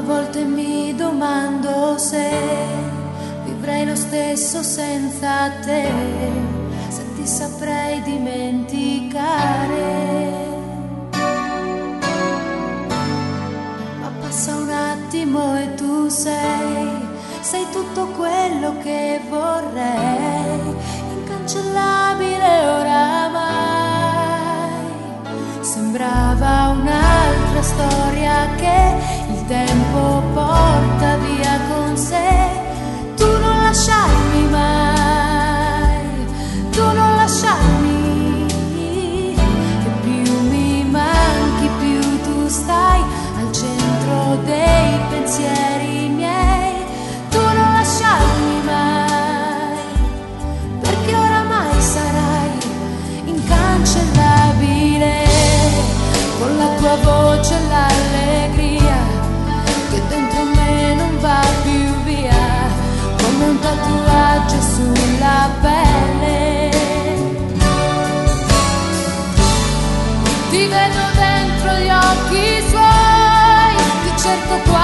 volte mi domando se vivrei lo stesso senza te, se ti saprei dimenticare. Ma passa un attimo e tu sei tutto quello che vorrei, incancellabile oramai. Sembrava un'altra storia che il tempo porta via con sé. Tu non lasciarmi mai, tu non lasciarmi, che più mi manchi più tu stai al centro dei pensieri miei. Tu non lasciarmi mai, perché oramai sarai incancellabile, con la tua voce e l'allegria che dentro me non va più via, come un tatuaggio sulla pelle. Ti vedo dentro gli occhi suoi, ti cerco qua